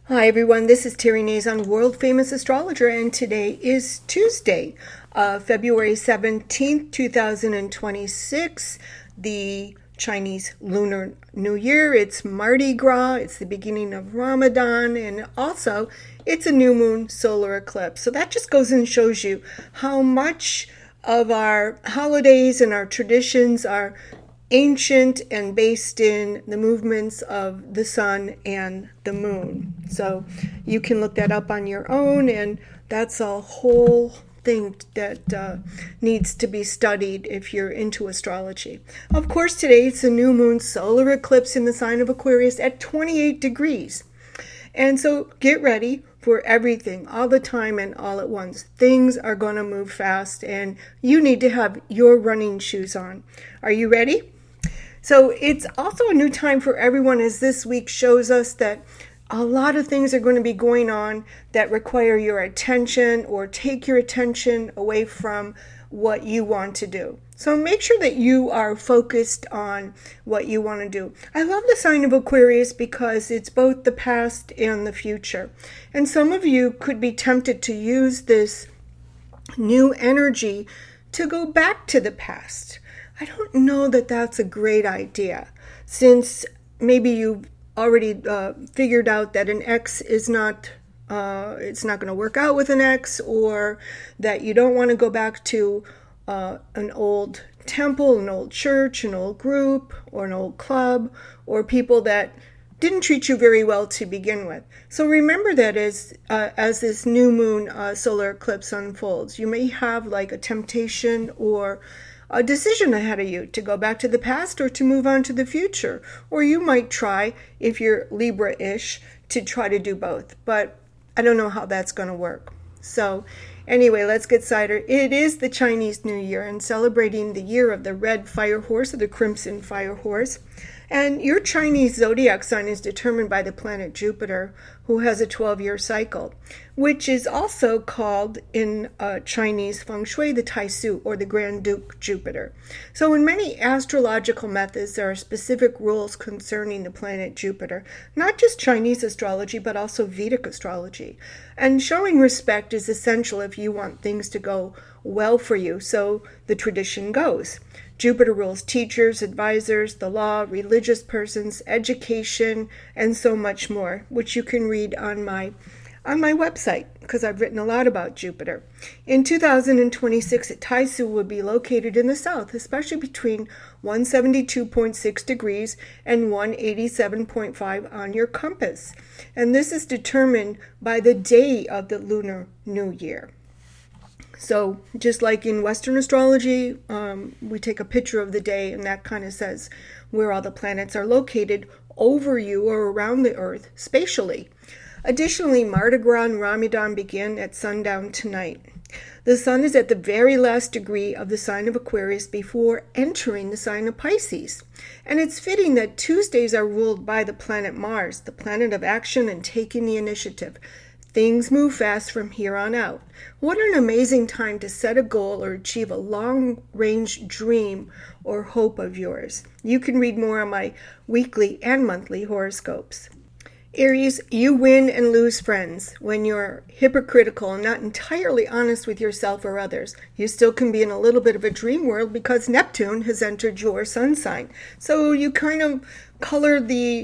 Hi everyone, this is Terry Nazon, world famous astrologer, and today is Tuesday, February 17th, 2026, the Chinese Lunar New Year. It's Mardi Gras, it's the beginning of Ramadan, and also it's a new moon solar eclipse. So that just goes and shows you how much of our holidays and our traditions are ancient and based in the movements of the sun and the moon. So you can look that up on your own, and that's a whole thing that needs to be studied if you're into astrology. Of course, today it's a new moon solar eclipse in the sign of Aquarius at 28 degrees. And so get ready for everything, all the time and all at once. Things are going to move fast, and you need to have your running shoes on. Are you ready? So it's also a new time for everyone, as this week shows us that a lot of things are going to be going on that require your attention or take your attention away from what you want to do. So make sure that you are focused on what you want to do. I love the sign of Aquarius because it's both the past and the future. And some of you could be tempted to use this new energy to go back to the past. I don't know that that's a great idea, since maybe you've already figured out that an ex is not, it's not going to work out with an ex, or that you don't want to go back to an old temple, an old church, an old group, or an old club, or people that didn't treat you very well to begin with. So remember that as this new moon solar eclipse unfolds, you may have like a temptation or a decision ahead of you to go back to the past or to move on to the future. Or you might try, if you're Libra-ish, to try to do both. But I don't know how that's going to work. So anyway, let's get started. It is the Chinese New Year, and celebrating the year of the red fire horse, or the crimson fire horse. And your Chinese zodiac sign is determined by the planet Jupiter, who has a 12-year cycle, which is also called in Chinese feng shui the Taisu, or the Grand Duke Jupiter. So in many astrological methods, there are specific rules concerning the planet Jupiter, not just Chinese astrology, but also Vedic astrology. And showing respect is essential if you want things to go well for you, so the tradition goes. Jupiter rules teachers, advisors, the law, religious persons, education, and so much more, which you can read on my website, because I've written a lot about Jupiter. In 2026, Taisu will be located in the south, especially between 172.6 degrees and 187.5 on your compass. And this is determined by the day of the Lunar New Year. So just like in Western astrology, we take a picture of the day, and that kind of says where all the planets are located over you or around the Earth spatially. Additionally, Mardi Gras and Ramadan begin at sundown tonight. The sun is at the very last degree of the sign of Aquarius before entering the sign of Pisces. And it's fitting that Tuesdays are ruled by the planet Mars, the planet of action and taking the initiative. Things move fast from here on out. What an amazing time to set a goal or achieve a long-range dream or hope of yours. You can read more on my weekly and monthly horoscopes. Aries, you win and lose friends when you're hypocritical and not entirely honest with yourself or others. You still can be in a little bit of a dream world because Neptune has entered your sun sign. So you kind of color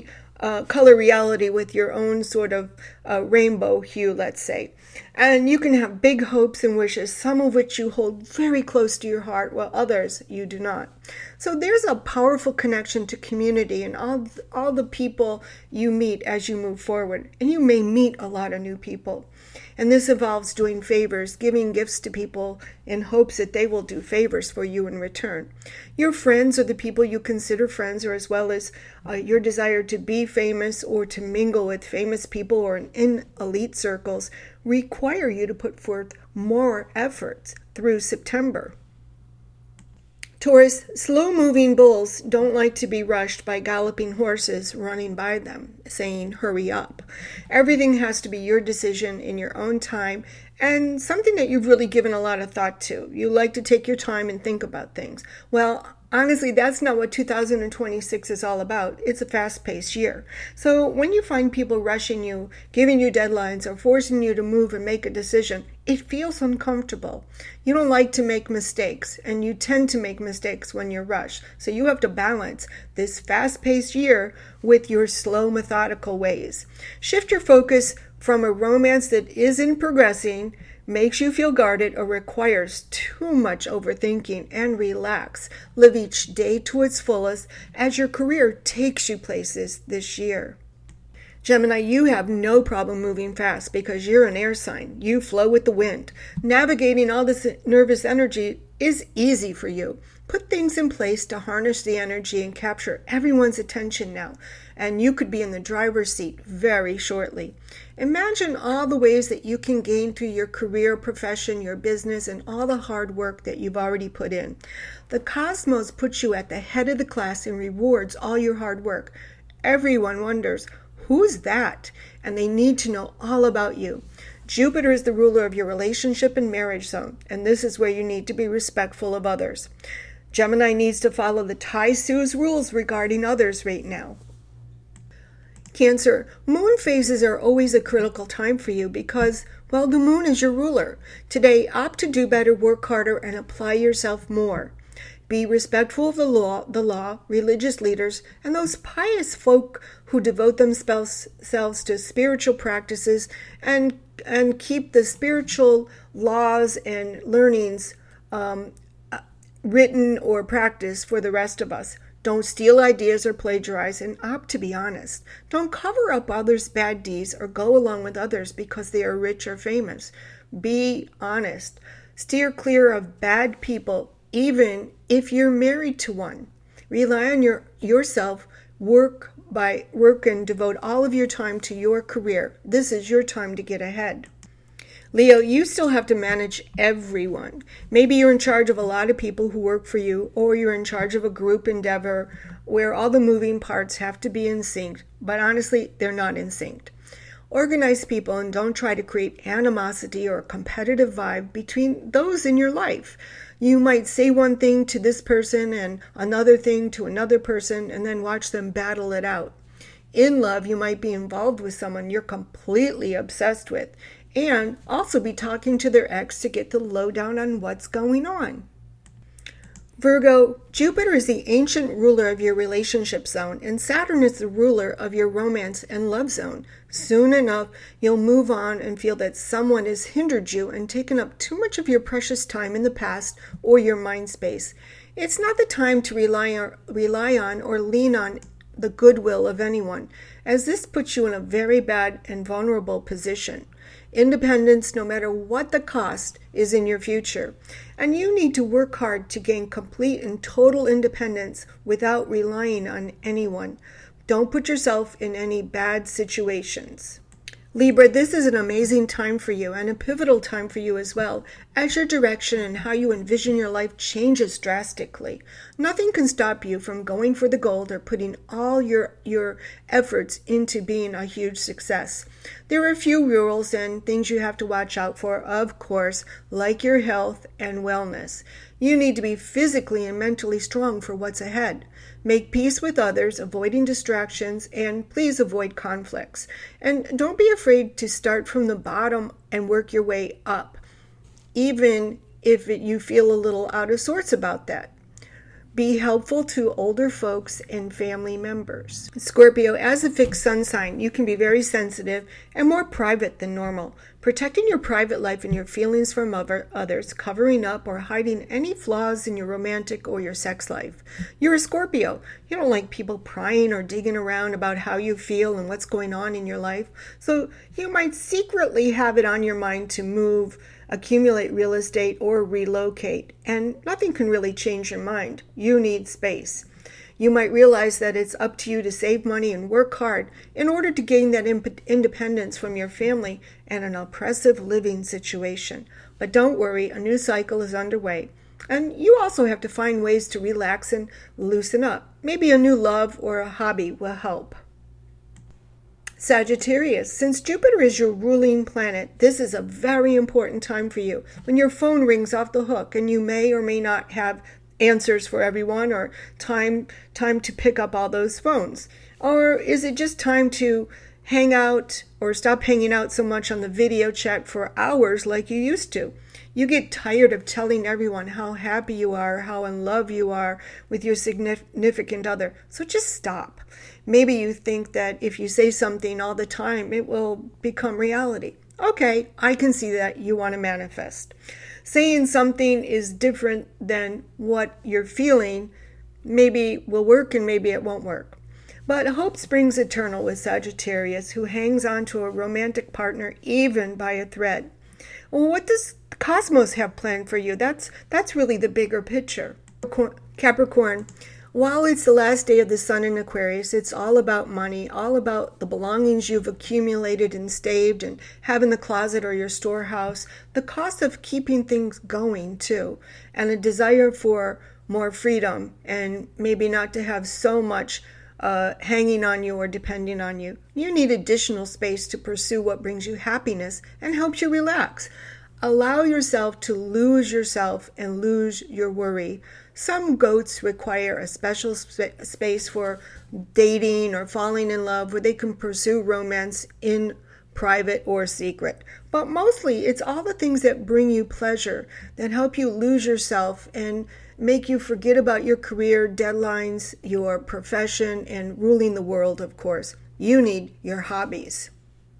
reality with your own sort of rainbow hue, let's say. And you can have big hopes and wishes, some of which you hold very close to your heart, while others you do not. So there's a powerful connection to community and all the people you meet as you move forward. And you may meet a lot of new people. And this involves doing favors, giving gifts to people in hopes that they will do favors for you in return. Your friends, or the people you consider friends, or as well as your desire to be famous or to mingle with famous people or in elite circles, require you to put forth more efforts through September. Taurus, slow-moving bulls don't like to be rushed by galloping horses running by them, saying, hurry up. Everything has to be your decision in your own time, and something that you've really given a lot of thought to. You like to take your time and think about things. Well, Honestly, that's not what 2026 is all about. It's a fast-paced year. So when you find people rushing you, giving you deadlines, or forcing you to move and make a decision, it feels uncomfortable. You don't like to make mistakes, and you tend to make mistakes when you're rushed. So you have to balance this fast-paced year with your slow, methodical ways. Shift your focus from a romance that isn't progressing, makes you feel guarded, or requires too much overthinking, and relax. Live each day to its fullest as your career takes you places this year. Gemini, you have no problem moving fast because you're an air sign. You flow with the wind. Navigating all this nervous energy is easy for you. Put things in place to harness the energy and capture everyone's attention now, and you could be in the driver's seat very shortly. Imagine all the ways that you can gain through your career, profession, your business, and all the hard work that you've already put in. The cosmos puts you at the head of the class and rewards all your hard work. Everyone wonders, who's that? And they need to know all about you. Jupiter is the ruler of your relationship and marriage zone, and this is where you need to be respectful of others. Gemini needs to follow the Tai Su's rules regarding others right now. Cancer, moon phases are always a critical time for you because, well, the moon is your ruler. Today, opt to do better, work harder, and apply yourself more. Be respectful of the law, religious leaders, and those pious folk who devote themselves to spiritual practices and keep the spiritual laws and learnings written or practiced for the rest of us. Don't steal ideas or plagiarize, and opt to be honest. Don't cover up others' bad deeds or go along with others because they are rich or famous. Be honest. Steer clear of bad people, even if you're married to one. Rely on yourself. Work and devote all of your time to your career. This is your time to get ahead. Leo, you still have to manage everyone. Maybe you're in charge of a lot of people who work for you, or you're in charge of a group endeavor where all the moving parts have to be in sync, but honestly, they're not in sync. Organize people and don't try to create animosity or a competitive vibe between those in your life. You might say one thing to this person and another thing to another person and then watch them battle it out. In love, you might be involved with someone you're completely obsessed with, and also be talking to their ex to get the lowdown on what's going on. Virgo, Jupiter is the ancient ruler of your relationship zone, and Saturn is the ruler of your romance and love zone. Soon enough, you'll move on and feel that someone has hindered you and taken up too much of your precious time in the past or your mind space. It's not the time to rely on or lean on the goodwill of anyone, as this puts you in a very bad and vulnerable position. Independence, no matter what the cost, is in your future, and you need to work hard to gain complete and total independence without relying on anyone. Don't put yourself in any bad situations. Libra, this is an amazing time for you and a pivotal time for you as well, as your direction and how you envision your life changes drastically. Nothing can stop you from going for the gold or putting all your efforts into being a huge success. There are a few rules and things you have to watch out for, of course, like your health and wellness. You need to be physically and mentally strong for what's ahead. Make peace with others, avoiding distractions, and please avoid conflicts. And don't be afraid to start from the bottom and work your way up, even if you feel a little out of sorts about that. Be helpful to older folks and family members. Scorpio, as a fixed sun sign, you can be very sensitive and more private than normal. Protecting your private life and your feelings from others, covering up or hiding any flaws in your romantic or your sex life. You're a Scorpio. You don't like people prying or digging around about how you feel and what's going on in your life. So you might secretly have it on your mind to move, accumulate real estate, or relocate, and nothing can really change your mind. You need space. You might realize that it's up to you to save money and work hard in order to gain that independence from your family and an oppressive living situation. But don't worry, a new cycle is underway. And you also have to find ways to relax and loosen up. Maybe a new love or a hobby will help. Sagittarius, since Jupiter is your ruling planet, this is a very important time for you. When your phone rings off the hook and you may or may not have answers for everyone, or time to pick up all those phones? Or is it just time to hang out or stop hanging out so much on the video chat for hours like you used to? You get tired of telling everyone how happy you are, how in love you are with your significant other. So just stop. Maybe you think that if you say something all the time, it will become reality. Okay, I can see that you want to manifest. Saying something is different than what you're feeling maybe will work and maybe it won't work. But hope springs eternal with Sagittarius, who hangs on to a romantic partner even by a thread. Well, what does the cosmos have planned for you? That's really the bigger picture. Capricorn, while it's the last day of the sun in Aquarius, it's all about money, all about the belongings you've accumulated and staved and have in the closet or your storehouse, the cost of keeping things going too, and a desire for more freedom and maybe not to have so much hanging on you or depending on you. You need additional space to pursue what brings you happiness and helps you relax. Allow yourself to lose yourself and lose your worry. Some goats require a special space for dating or falling in love where they can pursue romance in private or secret. But mostly it's all the things that bring you pleasure, that help you lose yourself and make you forget about your career, deadlines, your profession, and ruling the world, of course. You need your hobbies.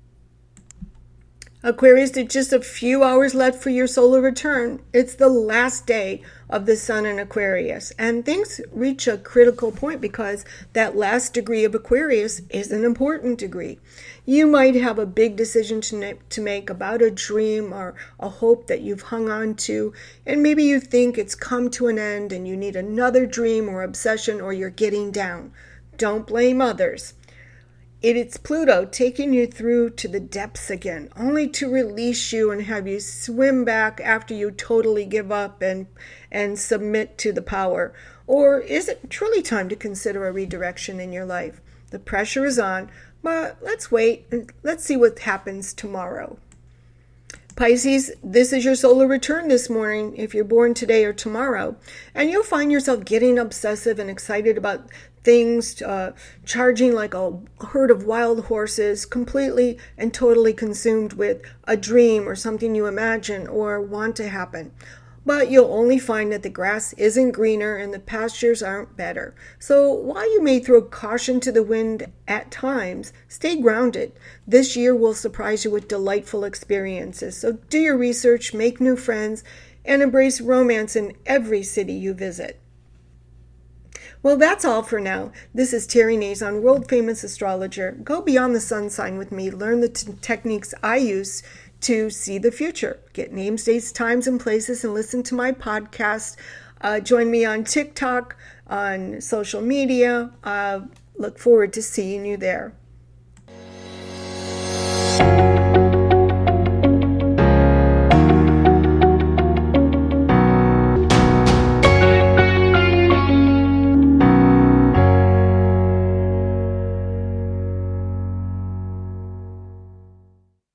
Aquarius, there's just a few hours left for your solar return. It's the last day of the sun in Aquarius, and things reach a critical point because that last degree of Aquarius is an important degree. You might have a big decision to make about a dream or a hope that you've hung on to, and maybe you think it's come to an end and you need another dream or obsession, or you're getting down. Don't blame others. It's Pluto taking you through to the depths again, only to release you and have you swim back after you totally give up and submit to the power. Or is it truly time to consider a redirection in your life? The pressure is on, but let's wait and let's see what happens tomorrow. Pisces, this is your solar return this morning if you're born today or tomorrow, and you'll find yourself getting obsessive and excited about things, charging like a herd of wild horses, completely and totally consumed with a dream or something you imagine or want to happen. But you'll only find that the grass isn't greener and the pastures aren't better. So while you may throw caution to the wind at times, stay grounded. This year will surprise you with delightful experiences. So do your research, make new friends, and embrace romance in every city you visit. Well, that's all for now. This is Terry Nazon, world-famous astrologer. Go beyond the sun sign with me. Learn the techniques I use to see the future. Get names, dates, times, and places, and listen to my podcast. Join me on TikTok, on social media. Look forward to seeing you there.